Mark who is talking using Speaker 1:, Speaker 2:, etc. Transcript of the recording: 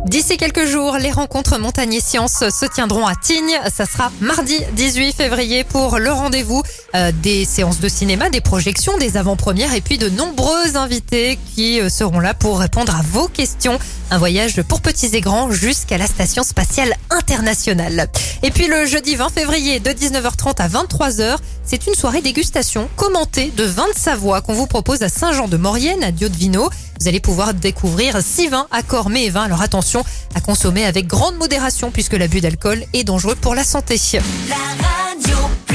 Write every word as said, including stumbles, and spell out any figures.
Speaker 1: D'ici quelques jours, les rencontres Montagne et Sciences se tiendront à Tignes. Ça sera mardi dix-huit février pour le rendez-vous. Euh, des séances de cinéma, des projections, des avant-premières et puis de nombreux invités qui euh, seront là pour répondre à vos questions. Un voyage pour petits et grands jusqu'à la Station Spatiale Internationale. Et puis le jeudi vingt février de dix-neuf heures trente à vingt-trois heures, c'est une soirée dégustation commentée de vins de Savoie qu'on vous propose à Saint-Jean-de-Maurienne, à Dio-de-Vino. Vous allez pouvoir découvrir six vins, accords, mets et vins. Alors attention à consommer avec grande modération puisque l'abus d'alcool est dangereux pour la santé.